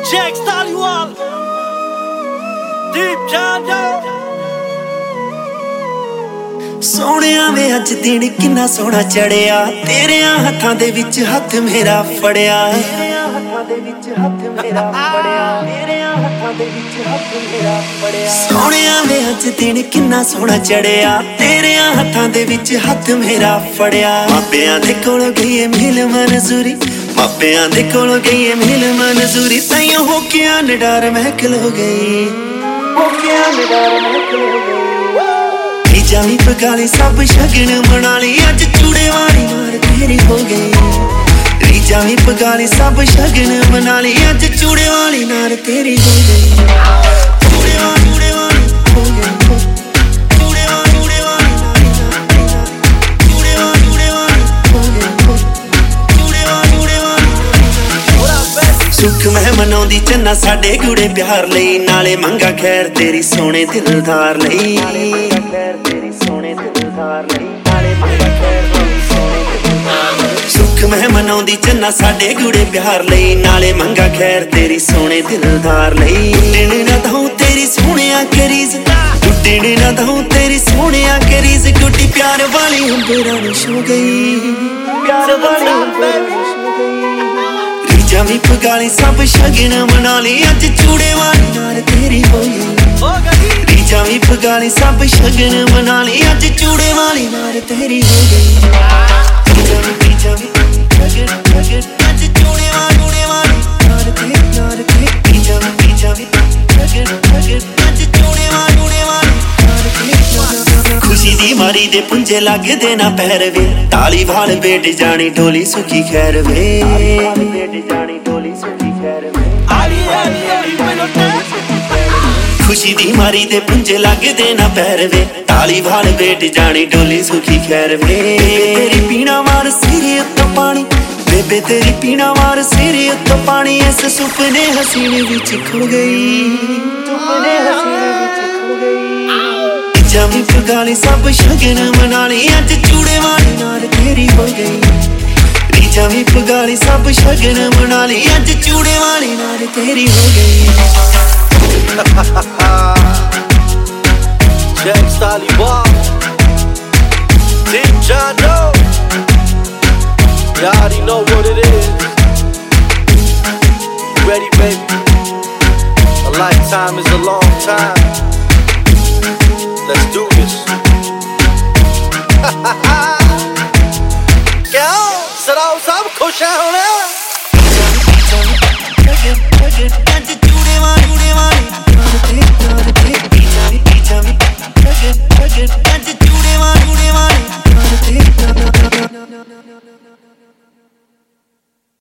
Jack Stallywall, Deep John Joe। ਸੋਹਣਿਆ ਵੇ ਅੱਜ ਦਿਨ ਕਿੰਨਾ ਸੋਹਣਾ ਚੜਿਆ, ਤੇਰਿਆਂ ਹੱਥਾਂ ਦੇ ਵਿੱਚ ਹੱਥ ਮੇਰਾ ਫੜਿਆ, ਤੇਰਿਆਂ ਹੱਥਾਂ ਦੇ ਵਿੱਚ ਹੱਥ ਮੇਰਾ ਫੜਿਆ, ਤੇਰਿਆਂ ਹੱਥਾਂ ਦੇ ਵਿੱਚ ਹੱਥ ਮੇਰਾ ਫੜਿਆ। ਸੋਹਣਿਆ ਵੇ ਅੱਜ ਦਿਨ ਕਿੰਨਾ ਸੋਹਣਾ ਚੜਿਆ, ਤੇਰਿਆਂ ਹੱਥਾਂ ਦੇ ਵਿੱਚ ਹੱਥ ਮੇਰਾ ਫੜਿਆ। ਮਾਪਿਆਂ ਦੇ ਕੋਲ ਗਈ ਮਿਲ ਮਨਜ਼ੂਰੀ, ਮਾਪਿਆਂ ਦੇ ਕੋਲ ਗਈ ਮਿਲ ਮਨਜ਼ੂਰੀ, ਤਾਈਓ ਹੋ ਕੇ ਨਿਡਰ ਮੈਂ ਖਲੋ ਗਈ, ਹੋ ਕੇ ਨਿਡਰ ਮੈਂ ਖਲੋ ਗਈ। ਜਾਵੀਂ ਪਗਾਲੀ ਸਭ ਸ਼ਗਨ ਮਨਾ ਲਈ, ਅੱਜ ਚੂੜੇ ਵਾਲੀ ਮਾਰ ਤੇਰੀ ਹੋ ਗਈ। ਜਾਵੀਂ ਪਗਾਲੀ ਸਭ ਸ਼ਗਨ ਮਨਾ ਲਈ, ਅੱਜ ਚੂੜੇ ਵਾਲੀ ਨਾਰ ਤੇਰੀ ਹੋ ਗਈ। ਚੂੜੇ ਵਾਲੀ ਹੋ ਗਈ, ਚੂੜੇ ਵਾਲੀ ਹੋ ਗਈ, ਚੂੜੇ ਵਾਲੀ। ਸੁੱਖ ਮੈਂ ਮਨਾਉਂਦੀ ਚੰਨਾ ਸਾਡੇ ਗੂੜੇ ਪਿਆਰ ਲਈ, ਨਾਲੇ ਮੰਗਾ ਖੈਰ ਤੇਰੀ ਸੋਹਣੇ ਦਿਲਦਾਰ ਲਈ, ਸੁੱਖ ਮੈਂ ਮਨਾਉਂਦੀ ਚੰਨਾ ਸਾਡੇ ਗੂੜੇ ਪਿਆਰ ਲਈ, ਨਾਲੇ ਮੰਗਾ ਖੈਰ ਤੇਰੀ ਸੋਹਣੇ ਦਿਲਦਾਰ ਲਈ। ਟੁੱਟਣ ਨਾ ਦਊਂ ਤੇਰੀ ਸੋਹਣਿਆ ਕਰੀਜ਼, ਟੁੱਟਣ ਨਾ ਦਊਂ ਤੇਰੀ ਸੋਹਣਿਆ ਕਰੀਜ਼, ਟੁੱਟੀ ਪਿਆਰ ਵਾਲੀ ਅੰਬਰਾਂ ਨੂੰ ਛੂ ਗਈ, ਪਿਆਰ ਵਾਲੀ ਅੰਬਰਾਂ ਨੂੰ ਛੂ ਗਈ। ਜਾਵੀਂ ਪਗਾਲੀ ਸਭ ਸ਼ਗਨ ਮਨਾ ਲਈ, ਅੱਜ ਚੂੜੇ ਵਾਲੀ ਨਾਰ ਤੇਰੀ ਹੋ ਗਈ। ਜਾਵੀਂ ਪਗਾਲੀ ਸਭ ਸ਼ਗਨ ਮਨਾ ਲਈ, ਅੱਜ ਚੂੜੇ ਵਾਲੀ ਨਾਰ ਤੇਰੀ ਹੋ ਗਈ। ਜਾਵੀਂ ਸ਼ਗਨ ਸ਼ਗਨ ਅੱਜ ਚੂੜੇ ਵਾਲੀ ਨਾਰ ਤੇਰੀ ਨਾਰ ਤੇਰੀ। ਜਾਵੀਂ ਸ਼ਗਨ ਸ਼ਗਨ ਅੱਜ ਚੂੜੇ ਵਾਲੀ ਨਾਰ ਤੇਰੀ। ਖੁਸ਼ੀ ਦੀ ਮਾਰੀ ਦੇ ਪੁੰਜੇ ਲੱਗਦੇ ਨਾ ਪੈਰ ਵੇ, ਤਾਲੀ ਵਾਲ ਬੇਟ ਜਾਣੀ ਢੋਲੀ ਸੁਖੀ ਖੈਰ ਵੇ, ਬੇਟ ਜਾਣੀ ਢੋਲੀ ਸੁਖੀ ਖੈਰ ਵੇ। ਖੁਸ਼ੀ ਦੀ ਮਾਰੀ ਦੇ ਪੁੰਜੇ ਲੱਗਦੇ ਨਾ ਪੈਰ ਵੇ, ਤਾਲੀ ਵਾਲ ਬੇਟ ਜਾਣੀ ਢੋਲੀ ਸੁਖੀ ਖੈਰ ਵੇ। ਤੇਰੀ ਪੀਣਾ ਵਾਰ ਸਿਰੇ ਉੱਤੋਂ ਪਾਣੀ, ਬੇਬੇ ਤੇਰੀ ਪੀਣਾ ਵਾਰ ਸਿਰੇ ਉੱਤੋਂ ਪਾਣੀ, ਇਸ ਸੁਪਨੇ ਹਸੀਨ ਵਿੱਚ ਖੋ ਗਈ, ਸੁਪਨੇ ਹਸੀਨ ਵਿੱਚ ਖੋ ਗਈ। ਜਾਵੀਂ ਪਗਾਲੀ ਸਭ ਸ਼ਗਨ ਮਨਾ ਲਈ, ਅੱਜ ਚੂੜੇ ਵਾਲੀ ਨਾਰ ਤੇਰੀ ਹੋ ਗਈ। ਜਾਵੀਂ ਪਗਾਲੀ ਸਭ ਸ਼ਗਨ ਮਨਾ ਲਈ, ਅੱਜ ਚੂੜੇ ਵਾਲੀ ਨਾਰ ਤੇਰੀ ਹੋ ਗਈ। Jack Stallywall, Deep John Joe. You already know what it is. You ready, baby? A lifetime is a long time. Let's do this. Kya? Saraw sab khush hain.